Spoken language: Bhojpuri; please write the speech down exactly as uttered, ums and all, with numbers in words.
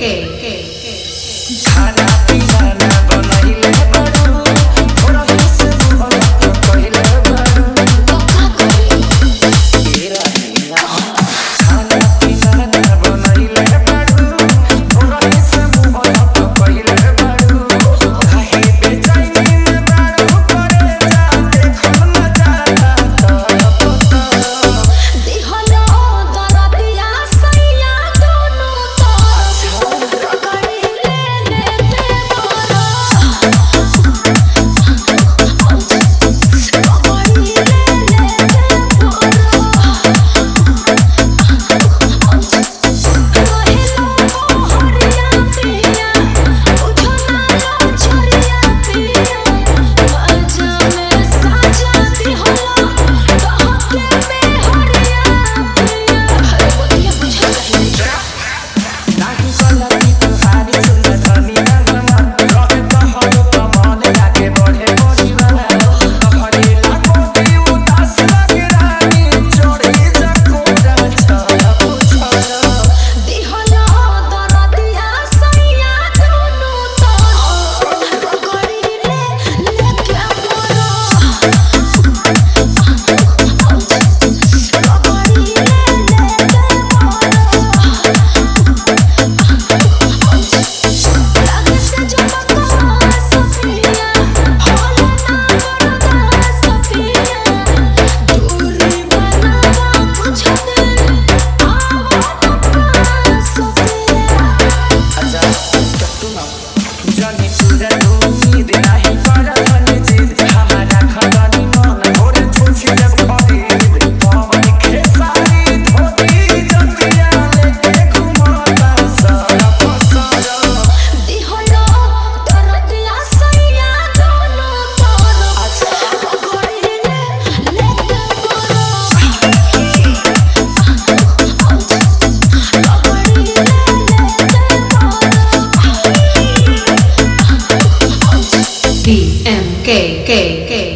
खाना पीना ना बनैले बारू थोड़ा ही से मुहर तो कहले बारू तेरा हिला खाना पीना ना बनैले बारू थोड़ा ही से मुहर तो कहले बारू काहे बेचैनी में बारू करे जा देखल न जाता तरफ तरफ दिहलो दरदिया सैया दोनों तरफ रगड़ी ले लेते बरा रगड़ी ले लेते बरा रहेलो हरिया पिया बुझना लो छोरिया पिया मजा में साजा दिहलो कहके में हरिया पिया हरे बोलिया बुझा चाहिए नाही कलकी तुहारी सुंदर धनी नगमा रहे तोहरो तो मन लागे बढ़े परिवार तोहरे लाखों की उदास लगे रानी चढ़े जकोरा छरा पुछरा दिहलो दरदिया सैया दोनों तरफ रगड़ी ले लेके बरा रगड़ी ले लेते बरा लग से जो बका सफिया होला ना बड़ा सफिया दूरी बनावा कुछ दिन आवा सफिया अच्छा सुनो जनी पूरा उम्मीद नाही पर धनी जिद हमारा खदानी मन भोरे छुछी जब खरीद पवन खेसारी धोती जतिया लेके घुमाता सरफ सरफ दिहलो दरदिया सैया दोनों तरफ रगड़ी ले लेते बरा रगड़ी ले लेते बरा D M K K K